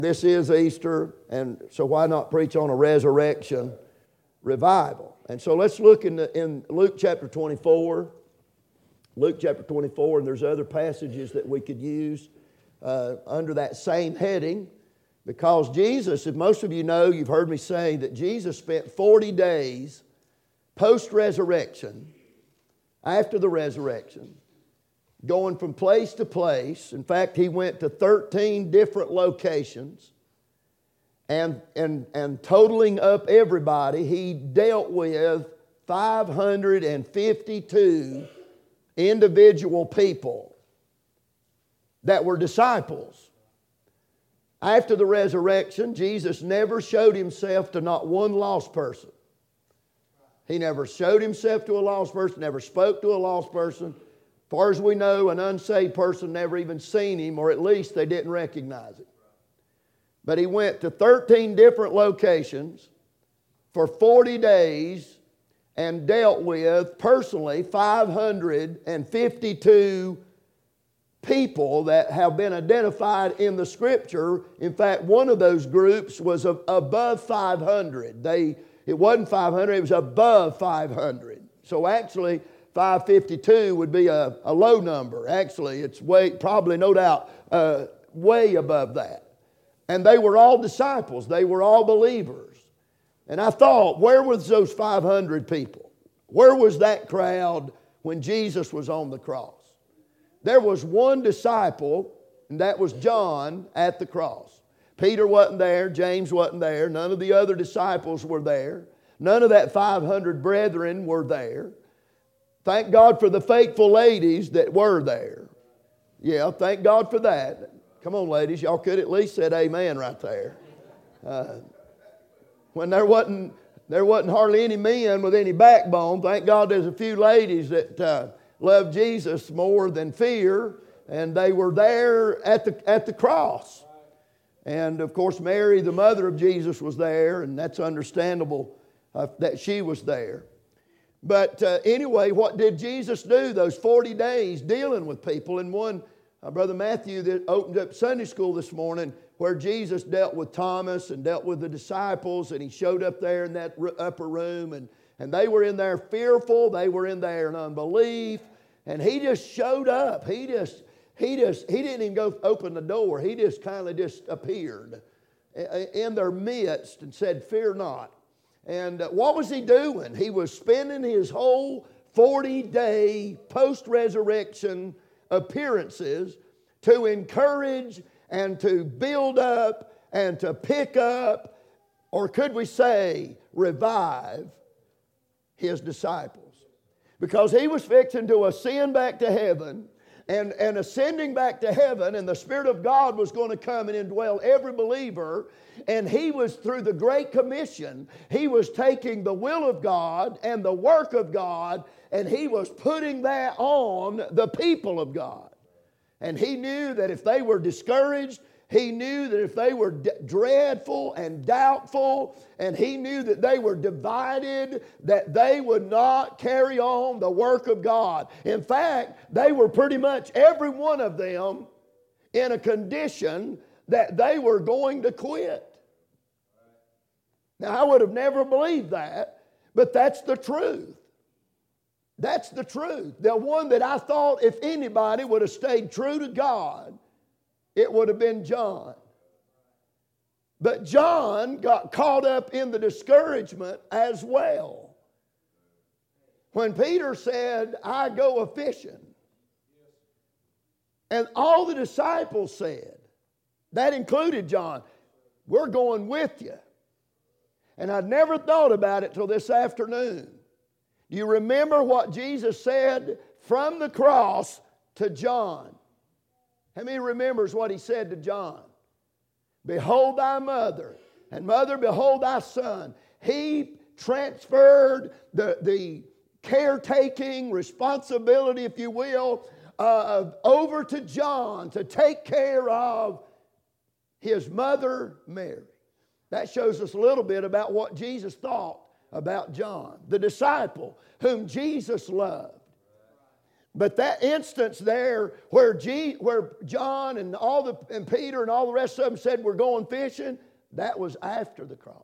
This is Easter, and so why not preach on a resurrection revival? And so let's look in Luke chapter 24. Luke chapter 24, and there's other passages that we could use under that same heading, because Jesus, if most of you know, you've heard me say that Jesus spent 40 days post-resurrection, after the resurrection, going from place to place. In fact, he went to 13 different locations, and totaling up everybody, he dealt with 552 individual people that were disciples. After the resurrection, Jesus never showed himself to not one lost person. He never showed himself to a lost person, never spoke to a lost person. As far as we know, an unsaved person never even seen him, or at least they didn't recognize him. But he went to 13 different locations for 40 days and dealt with, personally, 552 people that have been identified in the Scripture. In fact, one of those groups was above 500. It wasn't 500, it was above 500. So actually, 552 would be a low number. Actually, it's probably no doubt way above that. And they were all disciples. They were all believers. And I thought, where was those 500 people? Where was that crowd when Jesus was on the cross? There was one disciple, and that was John at the cross. Peter wasn't there. James wasn't there. None of the other disciples were there. None of that 500 brethren were there. Thank God for the faithful ladies that were there. Yeah, thank God for that. Come on, ladies. Y'all could at least said amen right there. When there wasn't hardly any men with any backbone, thank God there's a few ladies that love Jesus more than fear, and they were there at the cross. And of course, Mary, the mother of Jesus, was there, and that's understandable that she was there. But anyway, what did Jesus do those 40 days dealing with people? And one, Brother Matthew, that opened up Sunday school this morning, where Jesus dealt with Thomas and dealt with the disciples, and he showed up there in that upper room, and they were in there fearful, they were in there in unbelief, and he just showed up. He didn't even go open the door. He just kind of just appeared in their midst and said, "Fear not." And what was he doing? He was spending his whole 40-day post-resurrection appearances to encourage and to build up and to pick up, or could we say revive, his disciples. Because he was fixing to ascend back to heaven, and ascending back to heaven, and the Spirit of God was going to come and indwell every believer. And he was, through the Great Commission, he was taking the will of God and the work of God, and he was putting that on the people of God. And he knew that if they were discouraged, he knew that if they were dreadful and doubtful, and he knew that they were divided, that they would not carry on the work of God. In fact, they were pretty much, every one of them, in a condition that they were going to quit. Now, I would have never believed that, but that's the truth. That's the truth. The one that I thought, if anybody would have stayed true to God, it would have been John. But John got caught up in the discouragement as well. When Peter said, "I go a-fishing," and all the disciples said, that included John, "We're going with you." And I'd never thought about it till this afternoon. Do you remember what Jesus said from the cross to John? How many remembers what he said to John? "Behold thy mother, and mother, behold thy son." He transferred the caretaking responsibility, if you will, over to John to take care of his mother, Mary. That shows us a little bit about what Jesus thought about John, the disciple whom Jesus loved. But that instance there where John and Peter and all the rest of them said we're going fishing, that was after the cross.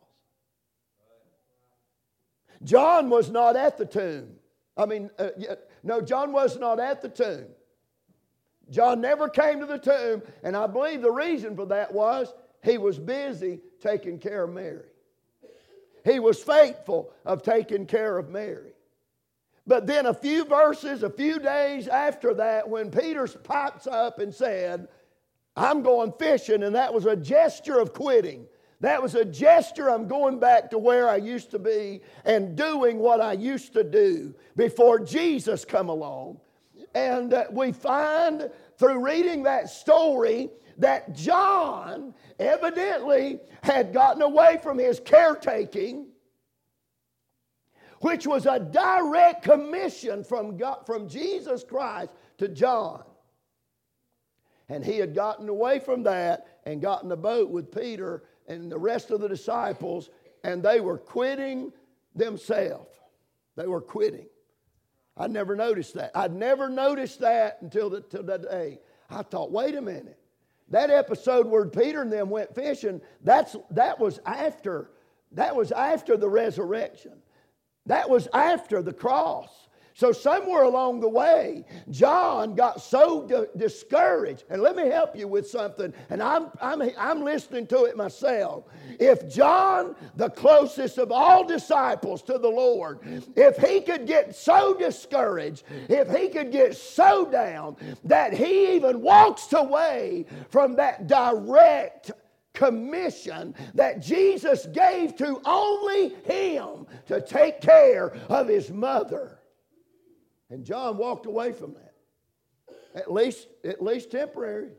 John was not at the tomb. John was not at the tomb. John never came to the tomb, and I believe the reason for that was he was busy taking care of Mary. He was faithful of taking care of Mary. But then a few days after that, when Peter pipes up and said, I'm going fishing, and that was a gesture of quitting. That was a gesture, I'm going back to where I used to be and doing what I used to do before Jesus come along. And we find through reading that story that John evidently had gotten away from his caretaking, which was a direct commission from Jesus Christ to John. And he had gotten away from that and got in the boat with Peter and the rest of the disciples, and they were quitting themselves. They were quitting. I never noticed that. I'd never noticed that until that day. I thought, wait a minute. That episode where Peter and them went fishing, that was after the resurrection. That was after the cross. So somewhere along the way, John got so discouraged. And let me help you with something. And I'm listening to it myself. If John, the closest of all disciples to the Lord, if he could get so discouraged, if he could get so down that he even walks away from that direct commission that Jesus gave to only him to take care of his mother. And John walked away from that. At least temporary.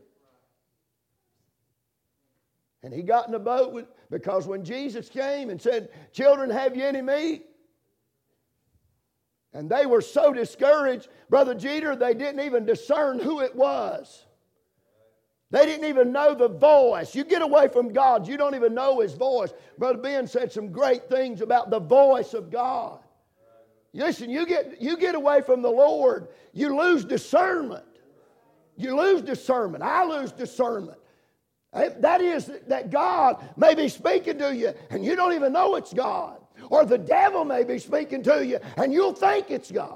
And he got in the boat because when Jesus came and said, children, have you any meat? And they were so discouraged, Brother Jeter, they didn't even discern who it was. They didn't even know the voice. You get away from God, you don't even know His voice. Brother Ben said some great things about the voice of God. Listen, you get away from the Lord, you lose discernment. You lose discernment. I lose discernment. That is that God may be speaking to you and you don't even know it's God. Or the devil may be speaking to you and you'll think it's God.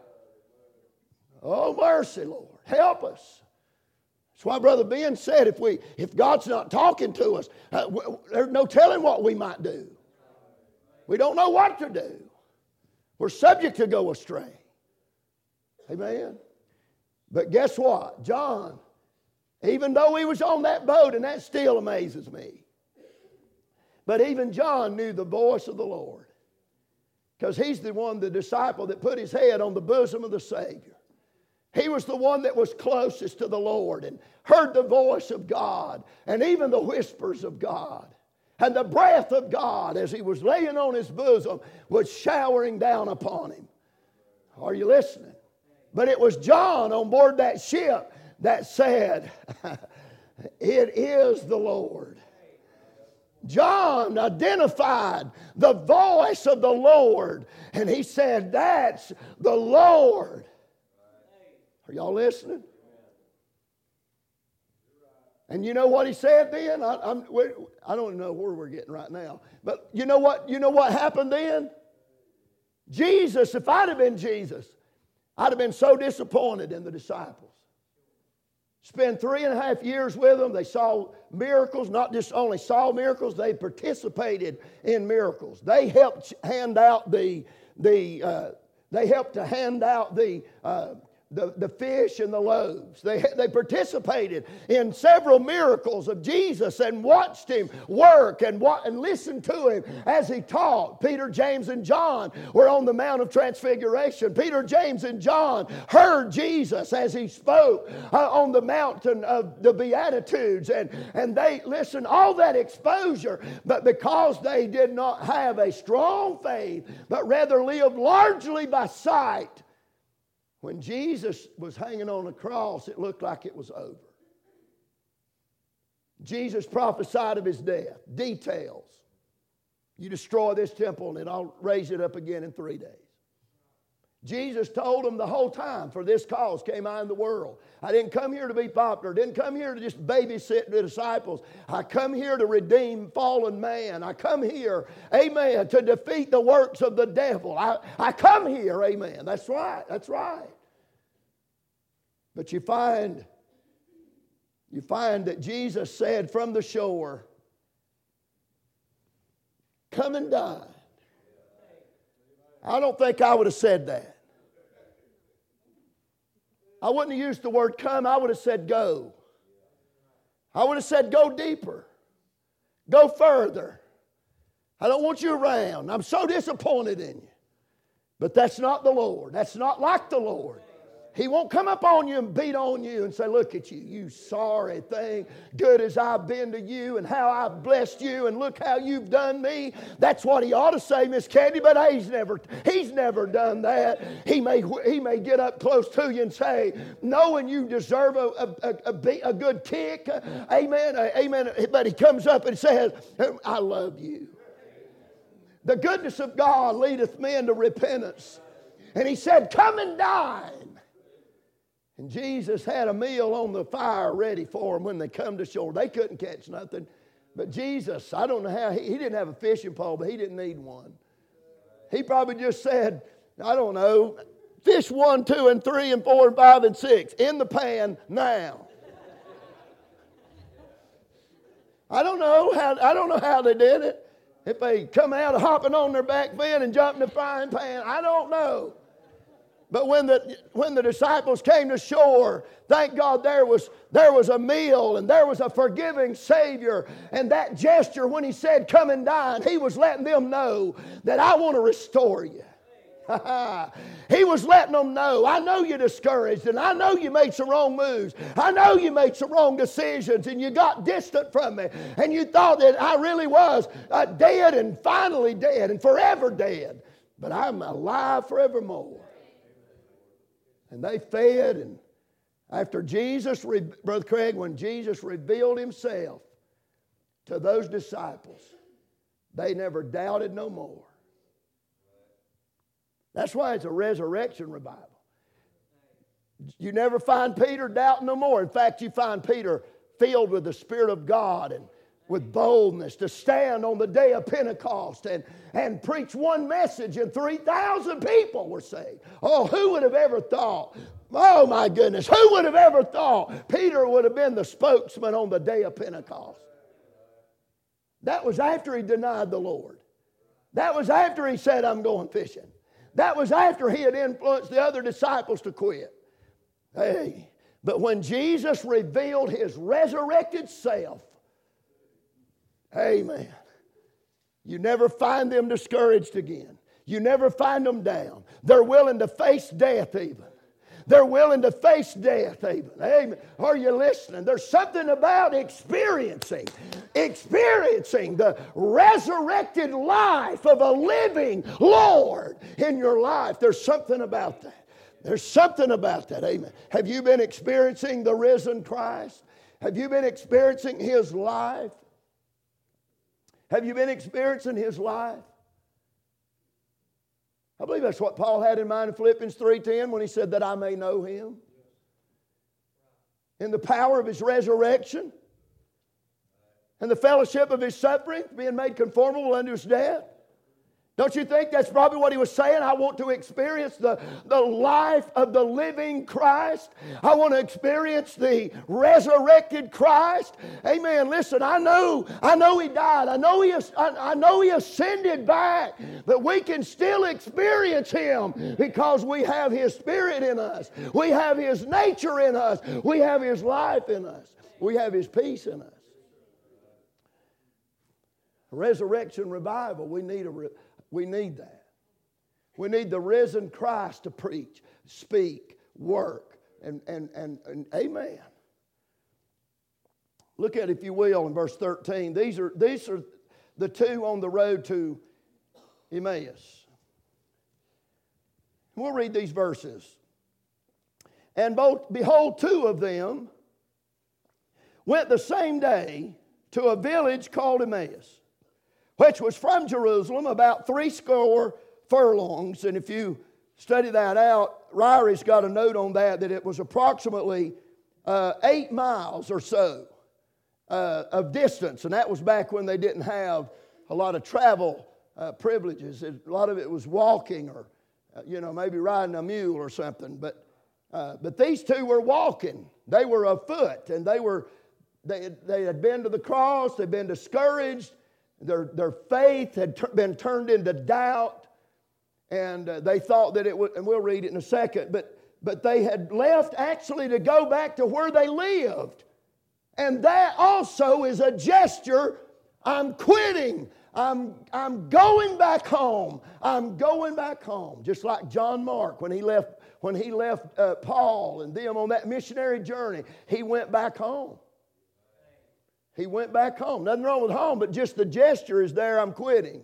Oh, mercy, Lord. Help us. That's why Brother Ben said if God's not talking to us, there's no telling what we might do. We don't know what to do. We're subject to go astray. Amen. But guess what? John, even though he was on that boat, and that still amazes me, but even John knew the voice of the Lord. Because he's the disciple that put his head on the bosom of the Savior. He was the one that was closest to the Lord and heard the voice of God and even the whispers of God. And the breath of God as he was laying on his bosom was showering down upon him. Are you listening? But it was John on board that ship that said, it is the Lord. John identified the voice of the Lord and he said, that's the Lord. Are y'all listening? And you know what he said then? I don't know where we're getting right now. But you know what? You know what happened then? Jesus, if I'd have been Jesus, I'd have been so disappointed in the disciples. Spent 3.5 years with them. They saw miracles, not just only saw miracles, they participated in miracles. They helped hand out the fish and the loaves. They participated in several miracles of Jesus and watched him work and listened to him as he taught. Peter, James, and John were on the Mount of Transfiguration. Peter, James, and John heard Jesus as he spoke on the mountain of the Beatitudes. And they listened, all that exposure, but because they did not have a strong faith, but rather lived largely by sight, when Jesus was hanging on the cross, it looked like it was over. Jesus prophesied of his death. Details. You destroy this temple and I'll raise it up again in 3 days. Jesus told them the whole time, for this cause came I in the world. I didn't come here to be popular. Didn't come here to just babysit the disciples. I come here to redeem fallen man. I come here, amen, to defeat the works of the devil. I come here, amen. That's right. That's right. But you find that Jesus said from the shore, come and dine. I don't think I would have said that. I wouldn't have used the word come. I would have said go. I would have said go deeper. Go further. I don't want you around. I'm so disappointed in you. But that's not the Lord. That's not like the Lord. He won't come up on you and beat on you and say, look at you, you sorry thing. Good as I've been to you and how I've blessed you and look how you've done me. That's what he ought to say, Miss Candy, but he's never done that. He may get up close to you and say, knowing you deserve a good kick. Amen, amen. But he comes up and says, I love you. The goodness of God leadeth men to repentance. And he said, come and dine. And Jesus had a meal on the fire ready for them when they come to shore. They couldn't catch nothing. But Jesus, I don't know how, he didn't have a fishing pole, but he didn't need one. He probably just said, I don't know, fish 1, 2, and 3, and 4, and 5, and 6 in the pan now. I don't know how they did it. If they come out of hopping on their back fin and jumping the frying pan, I don't know. But when the disciples came to shore, thank God there was a meal and there was a forgiving Savior. And that gesture when he said, come and dine, he was letting them know that I want to restore you. He was letting them know, I know you're discouraged and I know you made some wrong moves. I know you made some wrong decisions and you got distant from me. And you thought that I really was dead and finally dead and forever dead. But I'm alive forevermore. And they fed, and after Jesus, Brother Craig, when Jesus revealed himself to those disciples, they never doubted no more. That's why it's a resurrection revival. You never find Peter doubting no more. In fact, you find Peter filled with the Spirit of God and with boldness to stand on the day of Pentecost and preach one message, and 3,000 people were saved. Oh, who would have ever thought? Oh, my goodness. Who would have ever thought Peter would have been the spokesman on the day of Pentecost? That was after he denied the Lord. That was after he said, I'm going fishing. That was after he had influenced the other disciples to quit. Hey, but when Jesus revealed his resurrected self, amen, you never find them discouraged again. You never find them down. They're willing to face death even. They're willing to face death even. Amen. Are you listening? There's something about experiencing the resurrected life of a living Lord in your life. There's something about that. There's something about that. Amen. Have you been experiencing the risen Christ? Have you been experiencing his life? Have you been experiencing his life? I believe that's what Paul had in mind in Philippians 3:10 when he said that I may know him. In the power of his resurrection and the fellowship of his suffering, being made conformable unto his death. Don't you think that's probably what he was saying? I want to experience the life of the living Christ. I want to experience the resurrected Christ. Amen. Listen, I know he died. I know he ascended back. But we can still experience him because we have his Spirit in us. We have his nature in us. We have his life in us. We have his peace in us. A resurrection revival, we need that. We need the risen Christ to preach, speak, work, and amen. Look at it, if you will, in verse 13. These are the two on the road to Emmaus. We'll read these verses. And behold, two of them went the same day to a village called Emmaus, which was from Jerusalem about 80 furlongs. And if you study that out. Ryrie's got a note on that it was approximately 8 miles or so of distance. And that was back when they didn't have a lot of travel privileges. A lot of it was walking or, maybe riding a mule or something. But these two were walking. They were afoot, and they had been to the cross. They'd been discouraged. Their faith had been turned into doubt, and they thought that it would. And we'll read it in a second. But they had left actually to go back to where they lived, and that also is a gesture. I'm quitting. I'm going back home. I'm going back home. Just like John Mark when he left Paul and them on that missionary journey, he went back home. He went back home. Nothing wrong with home, but just the gesture is there, I'm quitting.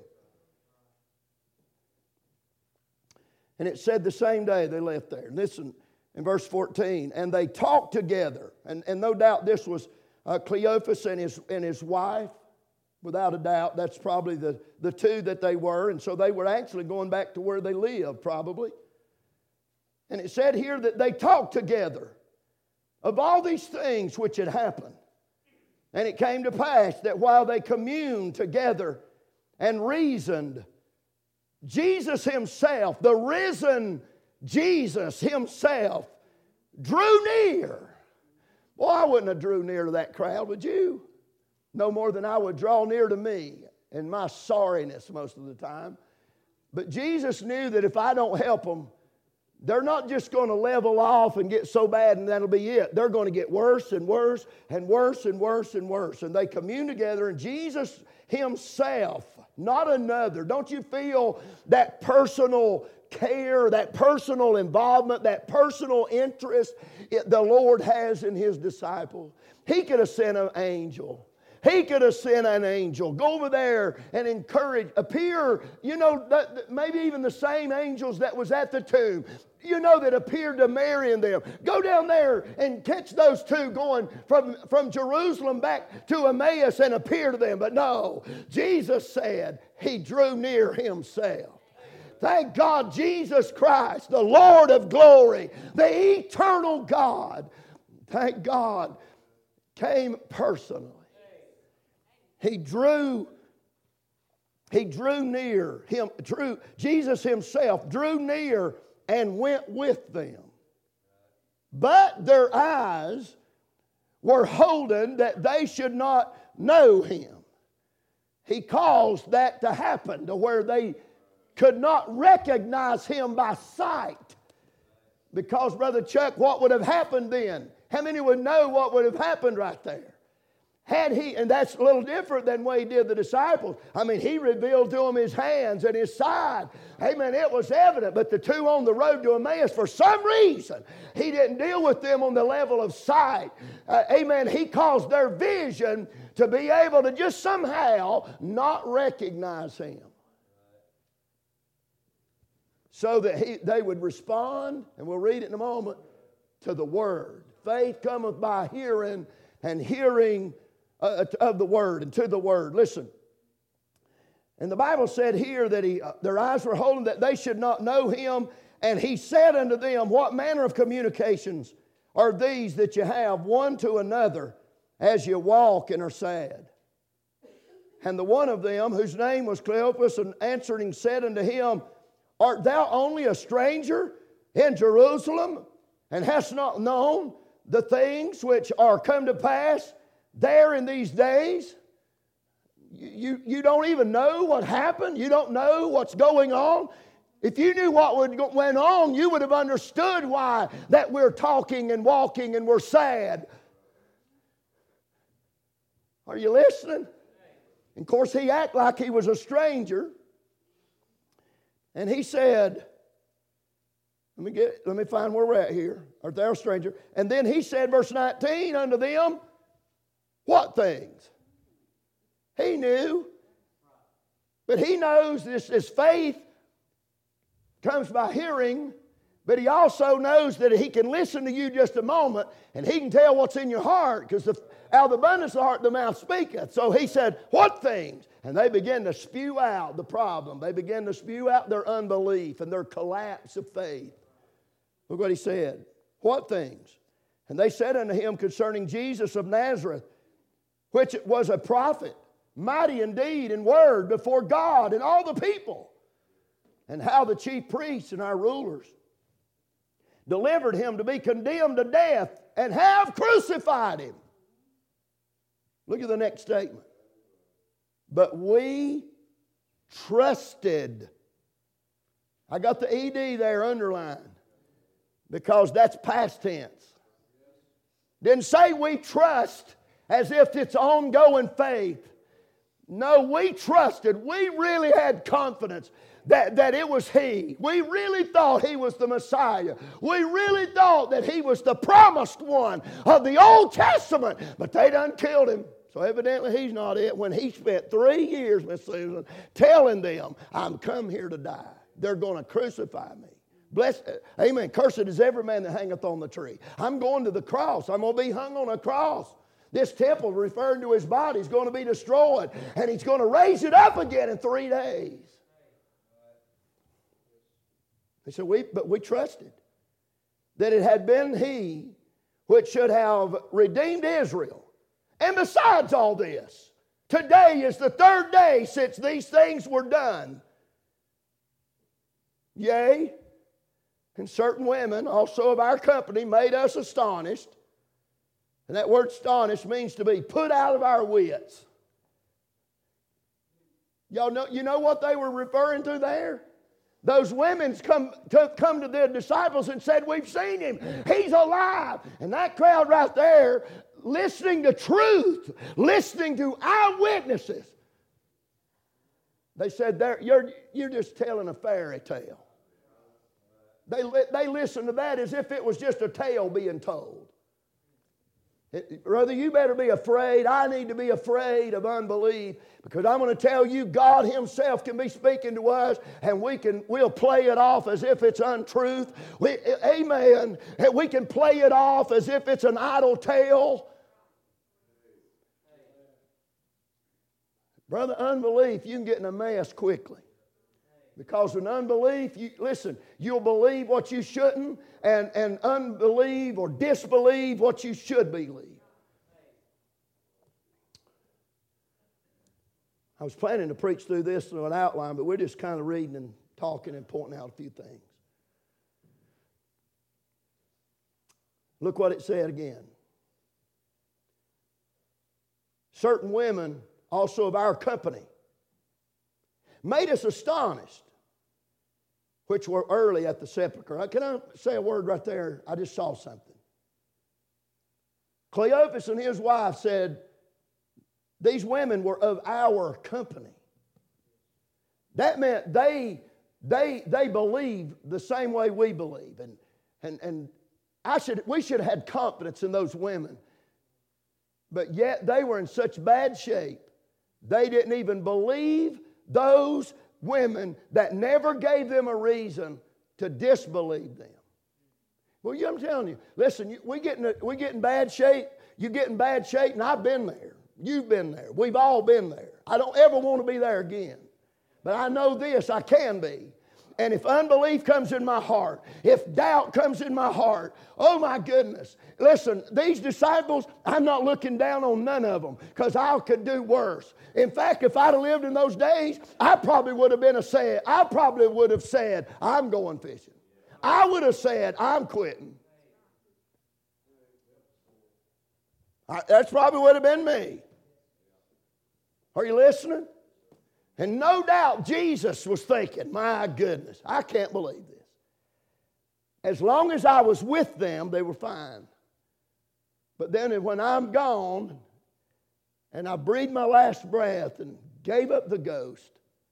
And it said the same day they left there. Listen, in verse 14, and they talked together. And no doubt this was Cleophas and his wife. Without a doubt, that's probably the two that they were. And so they were actually going back to where they lived, probably. And it said here that they talked together of all these things which had happened. And it came to pass that while they communed together and reasoned, Jesus himself, the risen Jesus himself, drew near. Well, I wouldn't have drew near to that crowd, would you? No more than I would draw near to me in my sorriness most of the time. But Jesus knew that if I don't help them, they're not just going to level off and get so bad and that'll be it. They're going to get worse and worse and worse and worse and worse. And they commune together, and Jesus himself, not another. Don't you feel that personal care, that personal involvement, that personal interest the Lord has in his disciples? He could have sent an angel. He could have sent an angel. Go over there and encourage, appear, maybe even the same angels that was at the tomb, that appeared to Mary and them. Go down there and catch those two going from Jerusalem back to Emmaus and appear to them. But no, Jesus said he drew near himself. Thank God, Jesus Christ, the Lord of glory, the eternal God, thank God, came personally. He drew near. Jesus himself drew near and went with them. But their eyes were holden that they should not know him. He caused that to happen to where they could not recognize him by sight. Because, Brother Chuck, what would have happened then? How many would know what would have happened right there? Had he, and that's a little different than what he did the disciples. I mean, he revealed to them his hands and his side. Amen, it was evident. But the two on the road to Emmaus, for some reason, he didn't deal with them on the level of sight. Amen, he caused their vision to be able to just somehow not recognize him. So that they would respond, and we'll read it in a moment, to the Word. Faith cometh by hearing, and hearing of the Word, and to the Word. Listen. And the Bible said here that their eyes were holden that they should not know him. And he said unto them, what manner of communications are these that you have one to another as you walk and are sad? And the one of them, whose name was Cleophas, and answering said unto him, art thou only a stranger in Jerusalem, and hast not known the things which are come to pass there in these days? You don't even know what happened. You don't know what's going on. If you knew what went on, you would have understood why that we're talking and walking and we're sad. Are you listening? And of course, he acted like he was a stranger. And he said, let me find where we're at here. Art thou a stranger? And then he said, verse 19, unto them, what things? He knew. But he knows this faith comes by hearing, But He also knows that He can listen to you just a moment, and He can tell what's in your heart, because out of the abundance of the heart the mouth speaketh. So He said, what things? And they began to spew out the problem. They began to spew out their unbelief and their collapse of faith. Look what He said. What things? And they said unto Him concerning Jesus of Nazareth, which was a prophet, mighty in deed and word before God and all the people, and how the chief priests and our rulers delivered Him to be condemned to death and have crucified Him. Look at the next statement. But we trusted. I got the ED there underlined because that's past tense. Didn't say we trust as if it's ongoing faith. No, we trusted. We really had confidence that it was He. We really thought He was the Messiah. We really thought that He was the promised one of the Old Testament. But they done killed Him. So evidently He's not it. When He spent 3 years, Miss Susan, telling them, I'm come here to die. They're going to crucify me. Blessed, amen. Cursed is every man that hangeth on the tree. I'm going to the cross. I'm going to be hung on a cross. This temple, referring to His body, is going to be destroyed. And He's going to raise it up again in 3 days. They said, but we trusted that it had been He which should have redeemed Israel. And besides all this, today is the 3rd day since these things were done. Yea, and certain women also of our company made us astonished. And that word astonished means to be put out of our wits. Y'all know, you know what they were referring to there? Those women come to the disciples and said, we've seen Him. He's alive. And that crowd right there, listening to truth, listening to eyewitnesses, they said, you're just telling a fairy tale. They listened to that as if it was just a tale being told. Brother, you better be afraid. I need to be afraid of unbelief, because I'm going to tell you, God Himself can be speaking to us, and we'll play it off as if it's untruth. Amen. We can play it off as if it's an idle tale. Brother, unbelief, you can get in a mess quickly. Because in unbelief, you'll believe what you shouldn't, and unbelieve or disbelieve what you should believe. I was planning to preach through this through an outline, but we're just kind of reading and talking and pointing out a few things. Look what it said again. Certain women also of our company made us astonished, which were early at the sepulchre. Can I say a word right there? I just saw something. Cleopas and his wife said, these women were of our company. That meant they believed the same way we believe. And we should have had confidence in those women. But yet they were in such bad shape, they didn't even believe those women that never gave them a reason to disbelieve them. Well, I'm telling you, listen, we get in bad shape. You get in bad shape, and I've been there. You've been there. We've all been there. I don't ever want to be there again. But I know this, I can be. And if unbelief comes in my heart, if doubt comes in my heart, oh my goodness. Listen, these disciples, I'm not looking down on none of them, because I could do worse. In fact, if I'd have lived in those days, I probably would have said, I'm going fishing. I would have said, I'm quitting. That's probably would have been me. Are you listening? And no doubt Jesus was thinking, my goodness, I can't believe this. As long as I was with them, they were fine. But then when I'm gone and I breathed my last breath and gave up the ghost,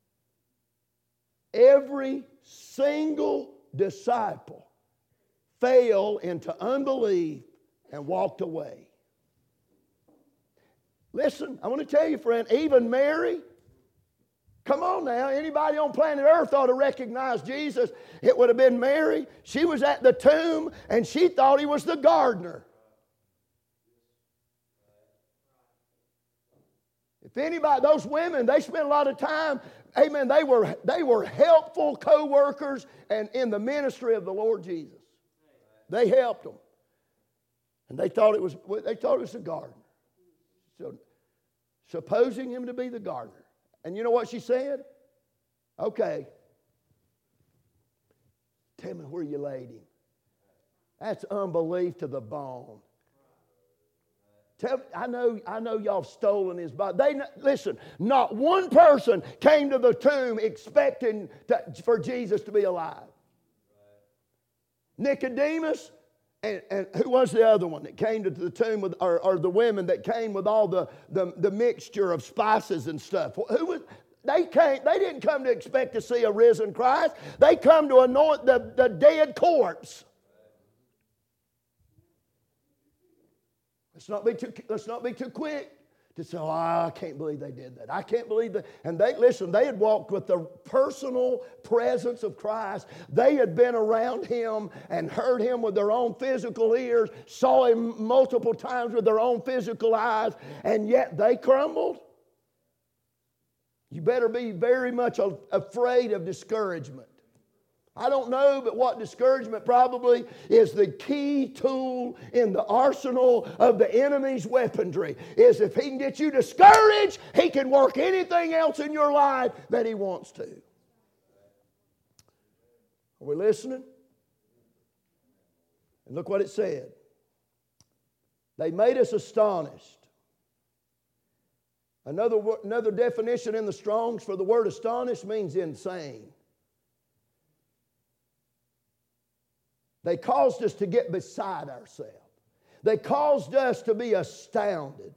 every single disciple fell into unbelief and walked away. Listen, I want to tell you, friend, even Mary, Come on now. Anybody on planet Earth ought to recognize Jesus. It would have been Mary. She was at the tomb and she thought he was the gardener. If anybody, those women, they spent a lot of time, amen, they were helpful co-workers and in the ministry of the Lord Jesus. They helped them. And they thought it was the gardener. So, supposing him to be the gardener. And you know what she said? Okay. Tell me where you laid him. That's unbelief to the bone. I know y'all stolen his body. Listen, not one person came to the tomb expecting for Jesus to be alive. Nicodemus, and who was the other one that came to the tomb with, or the women that came with all the mixture of spices and stuff? They didn't come to expect to see a risen Christ. They come to anoint the dead corpse. Let's not be too quick to say, oh, I can't believe they did that. I can't believe that. And they had walked with the personal presence of Christ. They had been around him and heard him with their own physical ears, saw him multiple times with their own physical eyes, and yet they crumbled. You better be very much afraid of discouragement. I don't know, but what discouragement probably is the key tool in the arsenal of the enemy's weaponry. Is if he can get you discouraged, he can work anything else in your life that he wants to. Are we listening? And look what it said. They made us astonished. Another definition in the Strong's for the word astonished means insane. They caused us to get beside ourselves. They caused us to be astounded.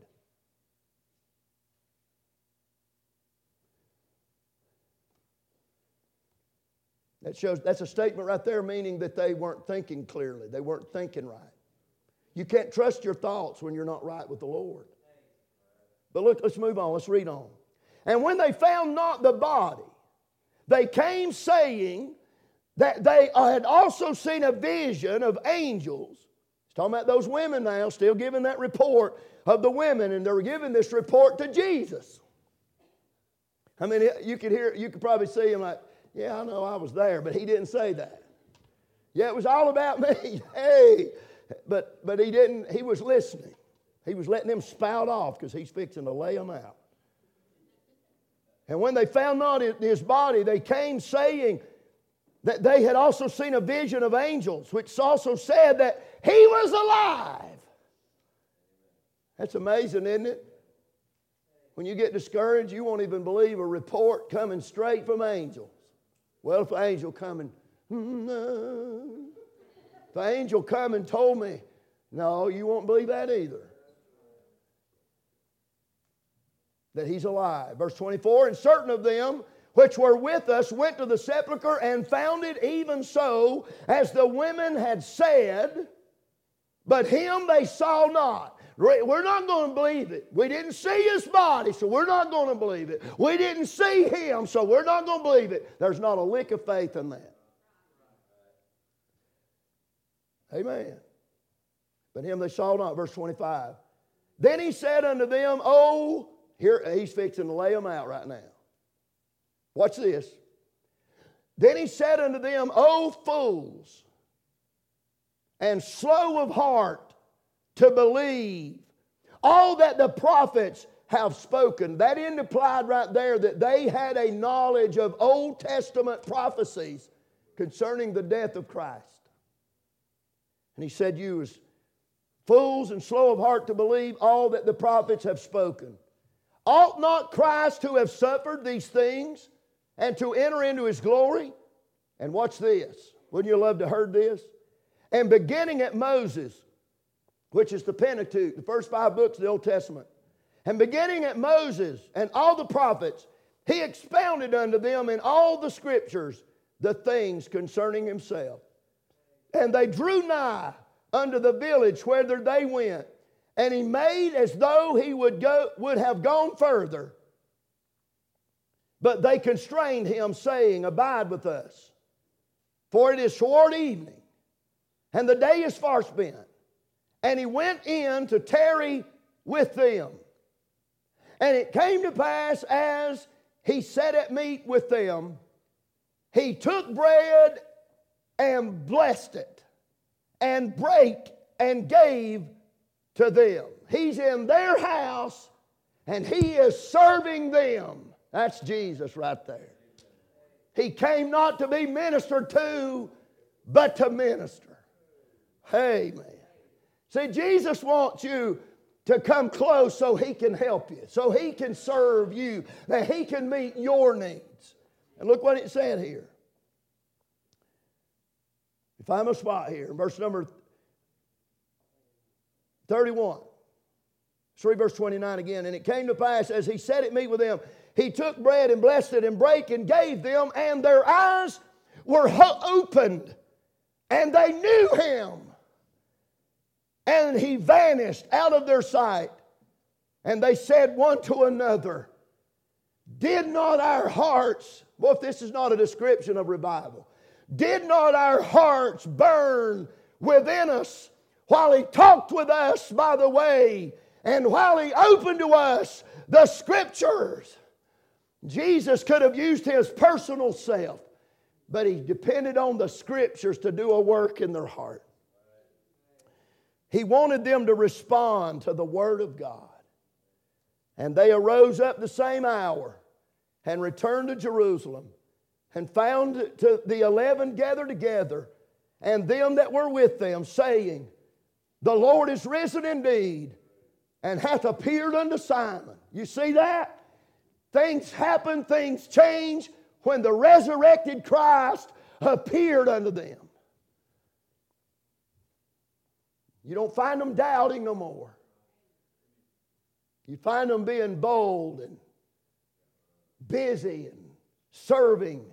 That's a statement right there, meaning that they weren't thinking clearly. They weren't thinking right. You can't trust your thoughts when you're not right with the Lord. But look, let's move on. Let's read on. And when they found not the body, they came saying that they had also seen a vision of angels. He's talking about those women now, still giving that report of the women, and they were giving this report to Jesus. I mean, you could probably see him like, yeah, I know I was there, but he didn't say that. Yeah, it was all about me. Hey, but he didn't. He was listening. He was letting them spout off because he's fixing to lay them out. And when they found not his body, they came saying that they had also seen a vision of angels, which also said that he was alive. That's amazing, isn't it? When you get discouraged, you won't even believe a report coming straight from angels. Well, if an angel come and, if an angel come and told me, no, you won't believe that either. That he's alive. Verse 24, and certain of them which were with us went to the sepulchre and found it even so as the women had said, but him they saw not. We're not going to believe it. We didn't see his body, so we're not going to believe it. We didn't see him, so we're not going to believe it. There's not a lick of faith in that. Amen. But him they saw not. Verse 25. Then he said unto them, oh, here he's fixing to lay them out right now. Watch this. Then he said unto them, O fools, and slow of heart to believe all that the prophets have spoken. That implied right there that they had a knowledge of Old Testament prophecies concerning the death of Christ. And he said, you as fools and slow of heart to believe all that the prophets have spoken. Ought not Christ to have suffered these things and to enter into his glory? And watch this. Wouldn't you love to heard this? And beginning at Moses, which is the Pentateuch, the first 5 books of the Old Testament. And beginning at Moses and all the prophets, he expounded unto them in all the scriptures the things concerning himself. And they drew nigh unto the village whither they went. And he made as though he would have gone further. But they constrained him, saying, Abide with us, for it is toward evening, and the day is far spent. And he went in to tarry with them. And it came to pass, as he sat at meat with them, he took bread and blessed it, and brake and gave to them. He's in their house, and he is serving them. That's Jesus right there. He came not to be ministered to, but to minister. Amen. See, Jesus wants you to come close so he can help you, so he can serve you, that he can meet your needs. And look what it said here. If I'm a spot here, verse number 31. Let's read verse 29 again. And it came to pass, as he sat at meat with them, he took bread and blessed it and brake and gave them, and their eyes were opened, and they knew him. And he vanished out of their sight. And they said one to another, Did not our hearts, well, if this is not a description of revival, did not our hearts burn within us while he talked with us by the way, and while he opened to us the Scriptures? Jesus could have used his personal self, but he depended on the Scriptures to do a work in their heart. He wanted them to respond to the Word of God. And they arose up the same hour and returned to Jerusalem, and found the 11 gathered together, and them that were with them, saying, The Lord is risen indeed, and hath appeared unto Simon. You see that? Things happen, things change when the resurrected Christ appeared unto them. You don't find them doubting no more. You find them being bold and busy and serving.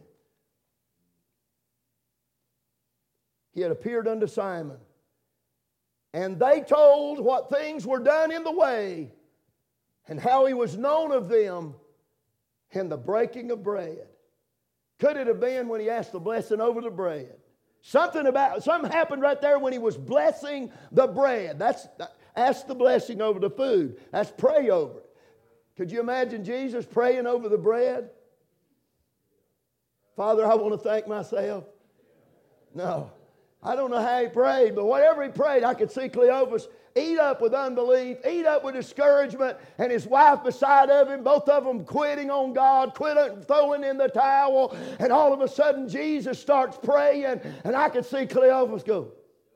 He had appeared unto Simon. And they told what things were done in the way, and how he was known of them in the breaking of bread. Could it have been when he asked the blessing over the bread? Something happened right there when he was blessing the bread. That's ask the blessing over the food. That's pray over it. Could you imagine Jesus praying over the bread? Father, I want to thank myself. No. I don't know how he prayed, but whatever he prayed, I could see Cleophas eat up with unbelief, eat up with discouragement, and his wife beside of him, both of them quitting on God, throwing in the towel, and all of a sudden Jesus starts praying, and I could see Cleophas go.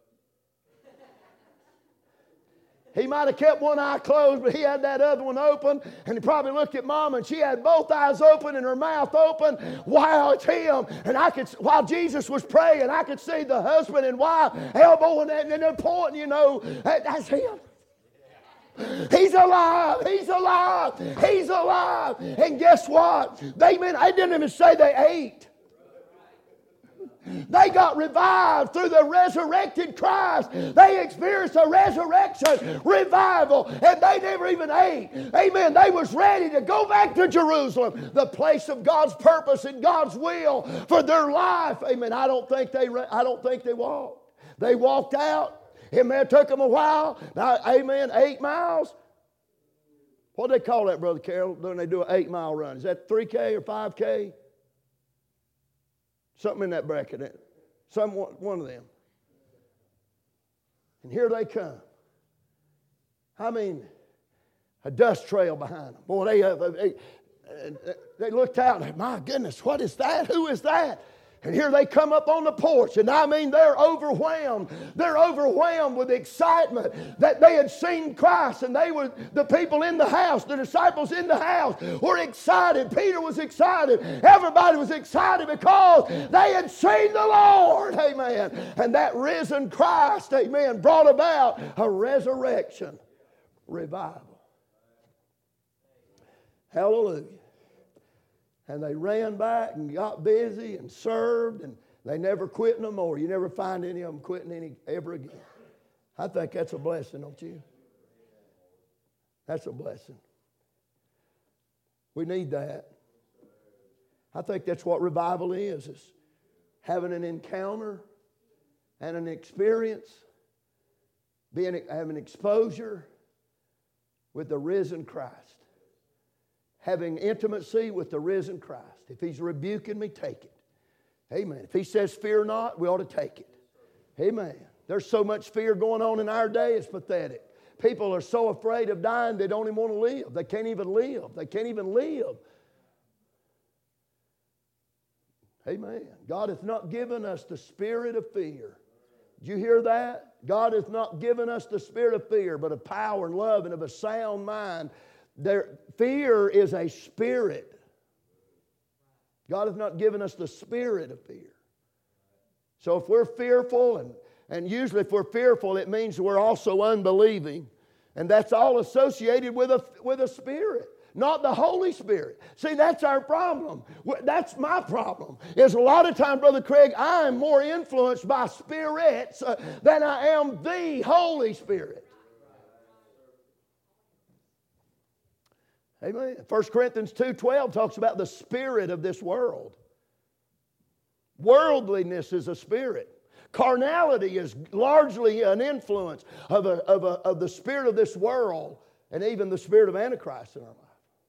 He might have kept one eye closed, but he had that other one open. And he probably looked at Mom, and she had both eyes open and her mouth open. Wow, it's him. And while Jesus was praying, I could see the husband and wife elbowing and they're pointing, that's him. He's alive. He's alive. He's alive. And guess what? I didn't even say they ate. They got revived through the resurrected Christ. They experienced a resurrection revival, and they never even ate. Amen. They was ready to go back to Jerusalem, the place of God's purpose and God's will for their life. Amen. I don't think they walked. They walked out. It may have took them a while. Now, amen, 8 miles. What do they call that, Brother Carroll, when they do an 8-mile run? Is that 3K or 5K? Something in that bracket. One of them. And here they come. I mean, a dust trail behind them. Boy, they looked out and, my goodness, what is that? Who is that? And here they come up on the porch, and I mean, they're overwhelmed. They're overwhelmed with excitement that they had seen Christ, and the people in the house, the disciples in the house were excited. Peter was excited. Everybody was excited because they had seen the Lord. Amen. And that risen Christ, amen, brought about a resurrection revival. Hallelujah. And they ran back and got busy and served, and they never quit no more. You never find any of them quitting ever again. I think that's a blessing, don't you? That's a blessing. We need that. I think that's what revival is having an encounter and an experience, having exposure with the risen Christ. Having intimacy with the risen Christ. If He's rebuking me, take it. Amen. If He says fear not, we ought to take it. Amen. There's so much fear going on in our day, it's pathetic. People are so afraid of dying, they don't even want to live. They can't even live. They can't even live. Amen. God hath not given us the spirit of fear. Did you hear that? God hath not given us the spirit of fear, but of power and love and of a sound mind. Fear is a spirit. God hath not given us the spirit of fear. So if we're fearful, and usually if we're fearful, it means we're also unbelieving. And that's all associated with a spirit, not the Holy Spirit. See, that's our problem. That's my problem. Is a lot of times, Brother Craig, I am more influenced by spirits than I am the Holy Spirit. Amen. 1 Corinthians 2:12 talks about the spirit of this world. Worldliness is a spirit. Carnality is largely an influence of the spirit of this world and even the spirit of Antichrist in our life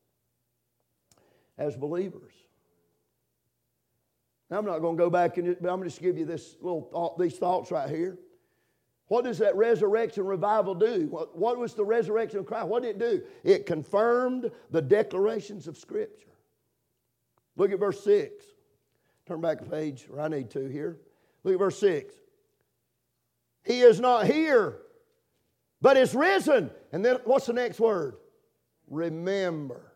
as believers. Now, I'm not going to go back, but I'm going to just give you these thoughts right here. What does that resurrection revival do? What was the resurrection of Christ? What did it do? It confirmed the declarations of Scripture. Look at verse 6. Turn back a page, or I need to here. Look at verse 6. He is not here, but is risen. And then what's the next word? Remember.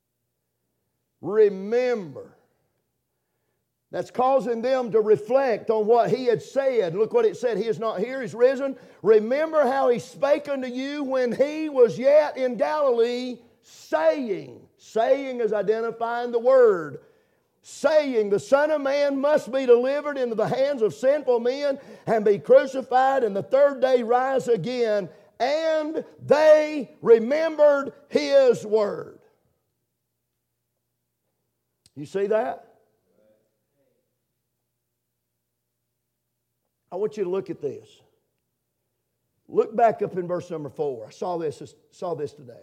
Remember. That's causing them to reflect on what He had said. Look what it said. He is not here, He's risen. Remember how He spake unto you when He was yet in Galilee, saying. Saying is identifying the word. Saying, the Son of Man must be delivered into the hands of sinful men and be crucified, and the third day rise again. And they remembered His word. You see that? I want you to look at this. Look back up in verse number 4. I saw this today.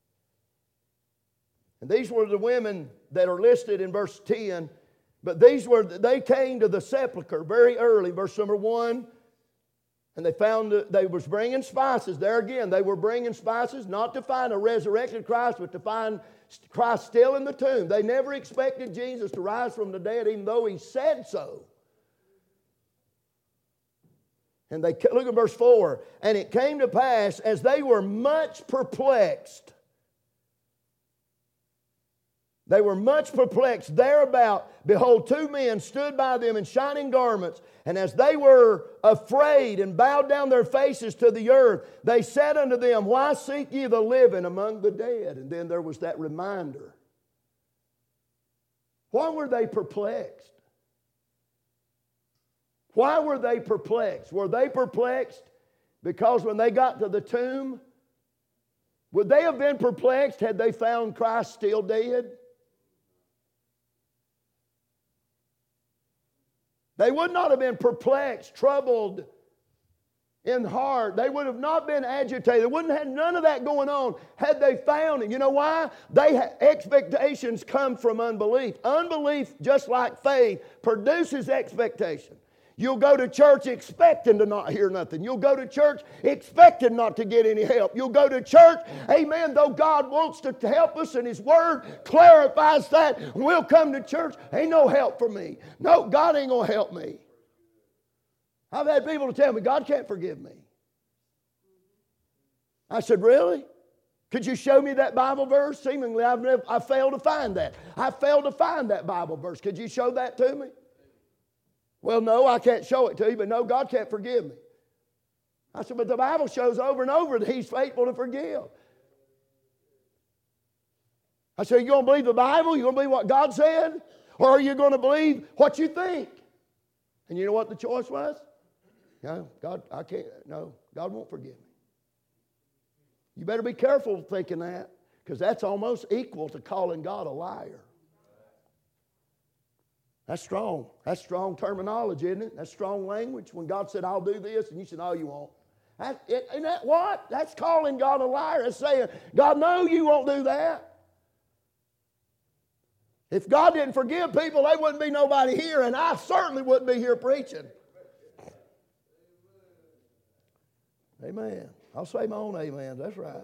And these were the women that are listed in verse 10. But they came to the sepulchre very early, verse number 1. And they found that they was bringing spices. There again, they were bringing spices not to find a resurrected Christ, but to find Christ still in the tomb. They never expected Jesus to rise from the dead, even though He said so. And they look at verse 4. And it came to pass, as they were much perplexed. They were much perplexed thereabout. Behold, two men stood by them in shining garments. And as they were afraid and bowed down their faces to the earth, they said unto them, Why seek ye the living among the dead? And then there was that reminder. Why were they perplexed? Why were they perplexed? Were they perplexed because when they got to the tomb, would they have been perplexed had they found Christ still dead? They would not have been perplexed, troubled in heart. They would have not been agitated. They wouldn't have had none of that going on had they found Him. You know why? Expectations come from unbelief. Unbelief, just like faith, produces expectation. You'll go to church expecting to not hear nothing. You'll go to church expecting not to get any help. You'll go to church, amen, though God wants to help us and His Word clarifies that. We'll come to church, ain't no help for me. No, God ain't going to help me. I've had people to tell me, God can't forgive me. I said, really? Could you show me that Bible verse? Seemingly, I failed to find that. I failed to find that Bible verse. Could you show that to me? Well, no, I can't show it to you, but no, God can't forgive me. I said, but the Bible shows over and over that He's faithful to forgive. I said, you going to believe the Bible? You going to believe what God said? Or are you going to believe what you think? And you know what the choice was? No, God, I can't. No, God won't forgive me. You better be careful thinking that, because that's almost equal to calling God a liar. That's strong. That's strong terminology, isn't it? That's strong language. When God said, I'll do this, and you said, no, you won't. Isn't that what? That's calling God a liar. That's saying, God, no, you won't do that. If God didn't forgive people, there wouldn't be nobody here, and I certainly wouldn't be here preaching. Amen. I'll say my own amen. That's right.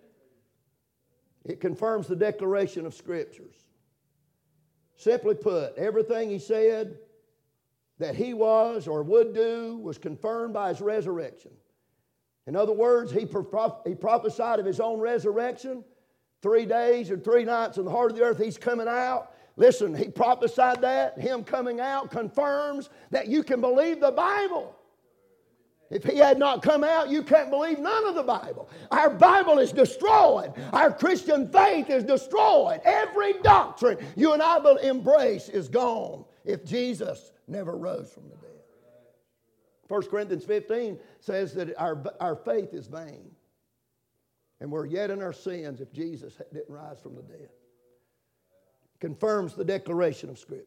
It confirms the declaration of Scriptures. Simply put, everything he said that he was or would do was confirmed by his resurrection. In other words, he prophesied of his own resurrection. 3 days and 3 nights in the heart of the earth, he's coming out. Listen, he prophesied that. Him coming out confirms that you can believe the Bible. If he had not come out, you can't believe none of the Bible. Our Bible is destroyed. Our Christian faith is destroyed. Every doctrine you and I will embrace is gone if Jesus never rose from the dead. 1 Corinthians 15 says that our faith is vain. And we're yet in our sins if Jesus didn't rise from the dead. Confirms the declaration of Scripture.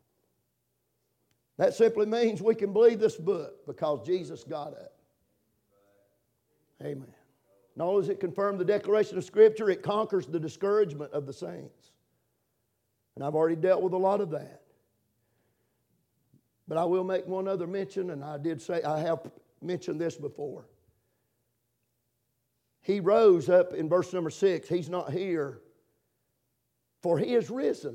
That simply means we can believe this book because Jesus got up. Amen. Not only does it confirm the declaration of Scripture, it conquers the discouragement of the saints. And I've already dealt with a lot of that. But I will make one other mention, and I have mentioned this before. He rose up in verse number 6. He's not here, for he is risen.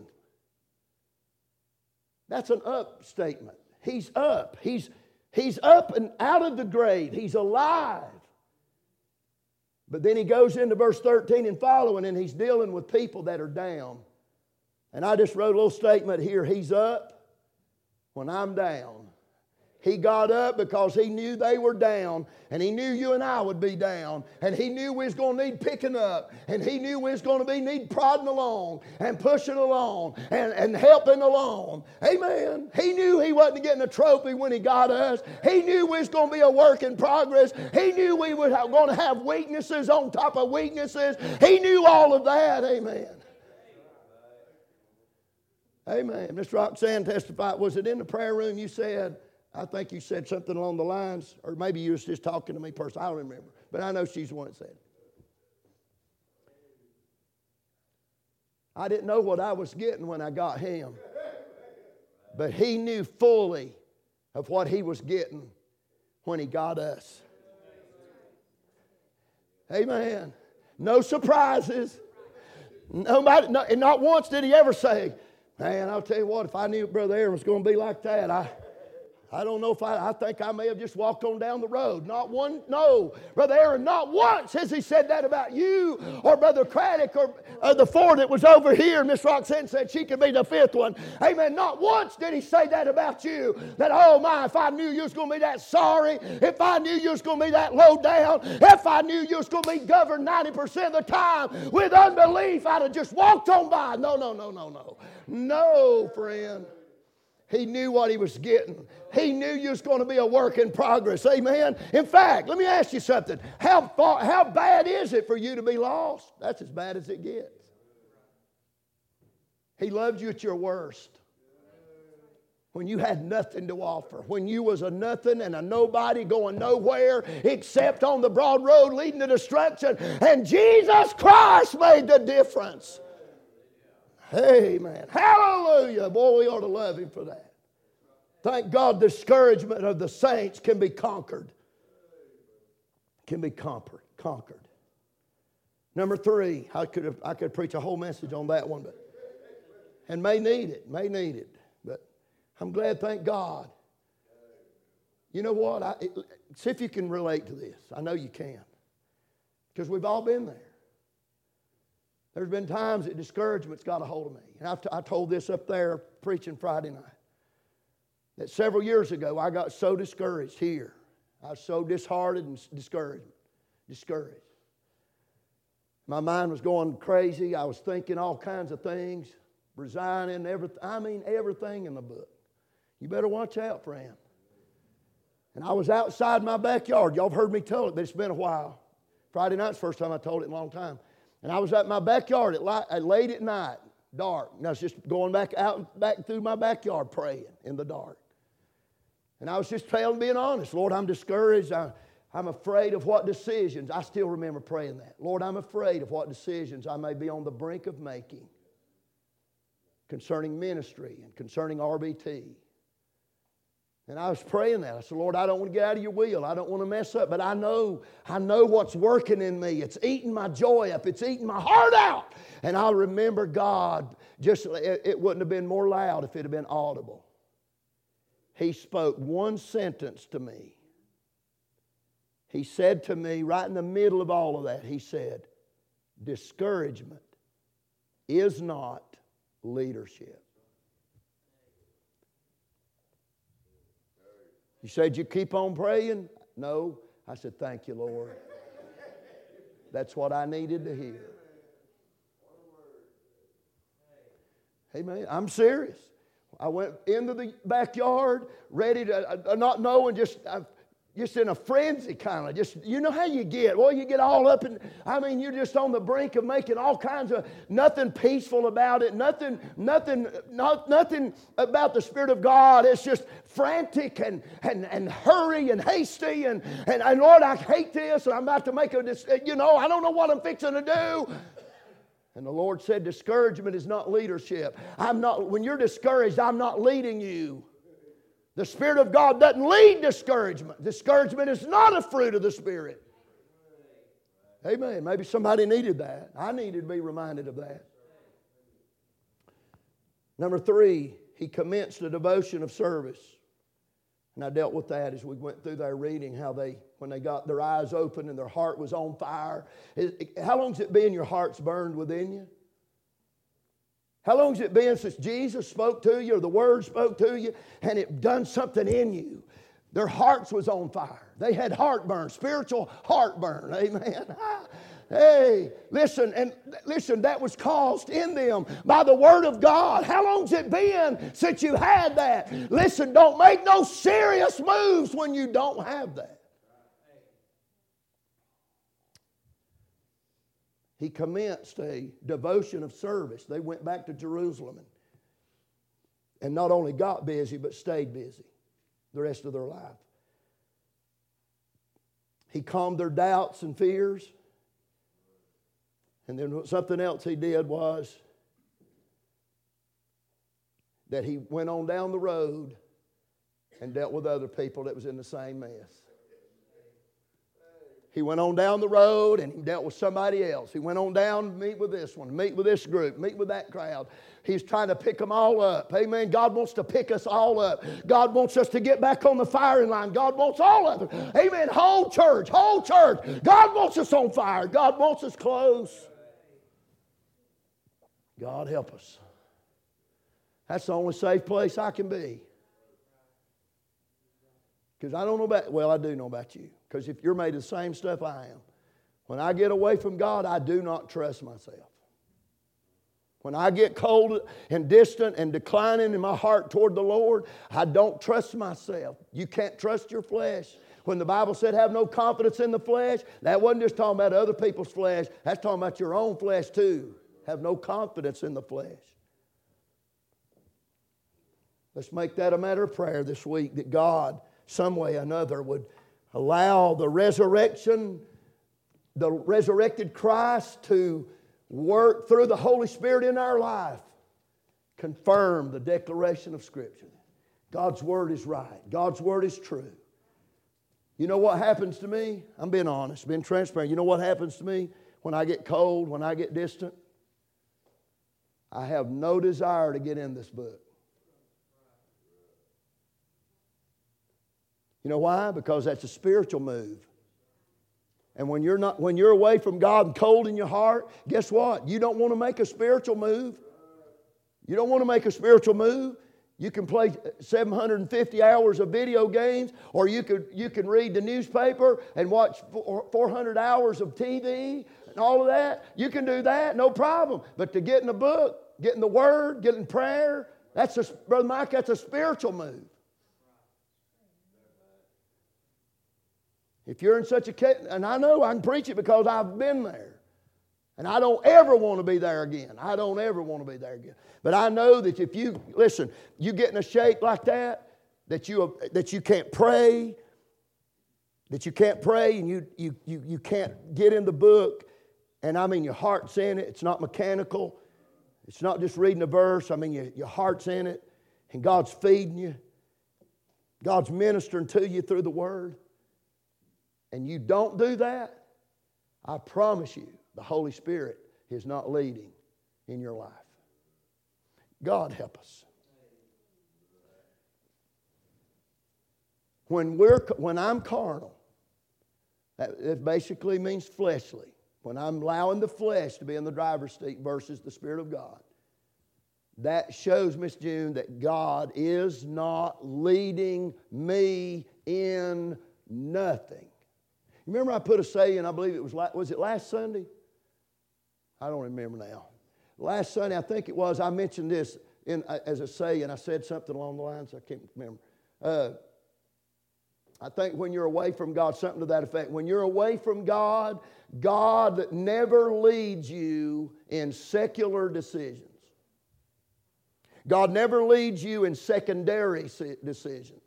That's an up statement. He's up. He's up and out of the grave. He's alive. But then he goes into verse 13 and following, and he's dealing with people that are down. And I just wrote a little statement here. He's up when I'm down. He got up because he knew they were down, and he knew you and I would be down, and he knew we was going to need picking up, and he knew we was going to need prodding along and pushing along and helping along. Amen. He knew he wasn't getting a trophy when he got us. He knew we was going to be a work in progress. He knew we were going to have weaknesses on top of weaknesses. He knew all of that. Amen. Amen. Miss Roxanne testified. Was it in the prayer room you said, I think you said something along the lines, or maybe you was just talking to me personally. I don't remember. But I know she's the one that said it. I didn't know what I was getting when I got him. But he knew fully of what he was getting when he got us. Amen. No surprises. Nobody, and not once did he ever say, man, I'll tell you what, if I knew Brother Aaron was going to be like that, I don't know if I think I may have just walked on down the road. Not one, no. Brother Aaron, not once has he said that about you or Brother Craddock or the four that was over here. Miss Roxanne said she could be the fifth one. Amen. Not once did he say that about you. That, oh my, if I knew you was going to be that sorry, if I knew you was going to be that low down, if I knew you was going to be governed 90% of the time with unbelief, I'd have just walked on by. No. No, friend. He knew what he was getting. He knew you was going to be a work in progress. Amen. In fact, let me ask you something. How bad is it for you to be lost? That's as bad as it gets. He loved you at your worst. When you had nothing to offer. When you was a nothing and a nobody going nowhere except on the broad road leading to destruction. And Jesus Christ made the difference. Amen. Hallelujah. Boy, we ought to love him for that. Thank God discouragement of the saints can be conquered. Can be conquered. Number 3, I could preach a whole message on that one, and may need it. But I'm glad, thank God. You know what? See if you can relate to this. I know you can. Because we've all been there. There's been times that discouragement's got a hold of me. And I told this up there preaching Friday night. That several years ago, I got so discouraged here. I was so disheartened and discouraged. My mind was going crazy. I was thinking all kinds of things. Resigning, everything in the book. You better watch out, friend. And I was outside my backyard. Y'all have heard me tell it, but it's been a while. Friday night's the first time I told it in a long time. And I was at my backyard late at night, dark. And I was just going back through my backyard praying in the dark. And I was just being honest. Lord, I'm discouraged. I'm afraid of what decisions. I still remember praying that. Lord, I'm afraid of what decisions I may be on the brink of making concerning ministry and concerning RBT. And I was praying that. I said, Lord, I don't want to get out of your will. I don't want to mess up. But I know what's working in me. It's eating my joy up. It's eating my heart out. And I remember God, it wouldn't have been more loud if it had been audible. He spoke one sentence to me. He said to me, right in the middle of all of that, he said, discouragement is not leadership. You said you keep on praying? No. I said, thank you, Lord. That's what I needed to hear. Amen. I'm serious. I went into the backyard, ready to, not knowing, just in a frenzy kind of. Just, you know how you get. Well, you get all up and, you're just on the brink of making all kinds of, nothing peaceful about it, nothing about the Spirit of God. It's just frantic and hurry and hasty and Lord, I hate this and I'm about to make I don't know what I'm fixing to do. And the Lord said, discouragement is not leadership. When you're discouraged, I'm not leading you. The Spirit of God doesn't lead discouragement. Discouragement is not a fruit of the Spirit. Amen. Maybe somebody needed that. I needed to be reminded of that. Number 3, he commenced a devotion of service. And I dealt with that as we went through their reading, how when they got their eyes open and their heart was on fire. How long has it been your heart's burned within you? How long has it been since Jesus spoke to you or the Word spoke to you and it done something in you? Their hearts was on fire. They had heartburn, spiritual heartburn. Amen. Hey, listen, that was caused in them by the Word of God. How long's it been since you had that? Listen, don't make no serious moves when you don't have that. He commenced a devotion of service. They went back to Jerusalem and not only got busy, but stayed busy the rest of their life. He calmed their doubts and fears. And then something else he did was that he went on down the road and dealt with other people that was in the same mess. He went on down the road and he dealt with somebody else. He went on down to meet with this one, meet with this group, meet with that crowd. He's trying to pick them all up. Amen. God wants to pick us all up. God wants us to get back on the firing line. God wants all of it. Amen. Whole church. God wants us on fire. God wants us close. God help us. That's the only safe place I can be. Because I don't know about, well, I do know about you. Because if you're made of the same stuff I am, when I get away from God, I do not trust myself. When I get cold and distant and declining in my heart toward the Lord, I don't trust myself. You can't trust your flesh. When the Bible said have no confidence in the flesh, that wasn't just talking about other people's flesh. That's talking about your own flesh too. Have no confidence in the flesh. Let's make that a matter of prayer this week, that God, some way or another, would allow the resurrected Christ to work through the Holy Spirit in our life. Confirm the declaration of Scripture. God's Word is right. God's Word is true. You know what happens to me? I'm being honest, being transparent. You know what happens to me when I get cold, when I get distant? I have no desire to get in this book. You know why? Because that's a spiritual move. And when you're away from God and cold in your heart, guess what? You don't want to make a spiritual move. You don't want to make a spiritual move. You can play 750 hours of video games, or you can read the newspaper and watch 400 hours of TV and all of that. You can do that, no problem. But to get in the book, get in the Word, get in prayer, Brother Mike, that's a spiritual move. If you're in such a case, and I know I can preach it because I've been there. And I don't ever want to be there again. I don't ever want to be there again. But I know that if you, listen, you get in a shape like that you can't pray, and you can't get in the book. And I mean, your heart's in it. It's not mechanical. It's not just reading a verse. I mean, your heart's in it. And God's feeding you. God's ministering to you through the Word. And you don't do that, I promise you, the Holy Spirit is not leading in your life. God help us. When I'm carnal, that basically means fleshly. When I'm allowing the flesh to be in the driver's seat versus the Spirit of God, that shows, Miss June, that God is not leading me in nothing. Remember I put a saying, I believe it was it last Sunday? I don't remember now. Last Sunday, I think it was, I mentioned this as a saying. I said something along the lines, I can't remember. I think when you're away from God, something to that effect. When you're away from God, God never leads you in secular decisions. God never leads you in secondary decisions.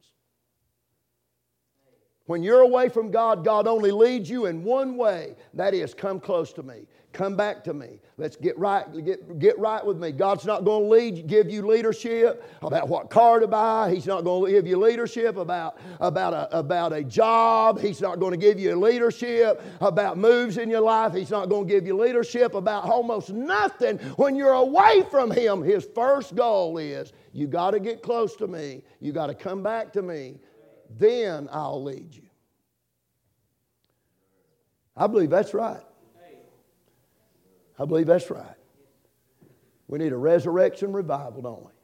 When you're away from God, God only leads you in one way. That is, come close to me. Come back to me. Let's get right with me. God's not going to give you leadership about what car to buy. He's not going to give you leadership about a job. He's not going to give you leadership about moves in your life. He's not going to give you leadership about almost nothing. When you're away from Him, His first goal is, you got to get close to me. You got to come back to me. Then I'll lead you. I believe that's right. I believe that's right. We need a resurrection revival, don't we?